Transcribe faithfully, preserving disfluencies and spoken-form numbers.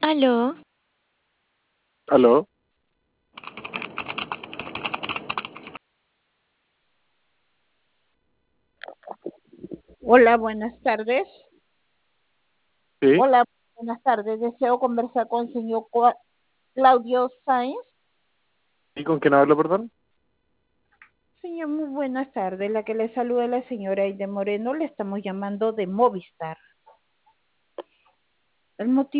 Aló, Aló, Hola, buenas tardes. sí, Hola, buenas tardes. Deseo conversar con el señor Cua- Claudio Sáenz. ¿y con quién hablo, perdón? Señor, muy buenas tardes. La que le saluda es la señora Aide Moreno. Le estamos llamando de Movistar. El motivo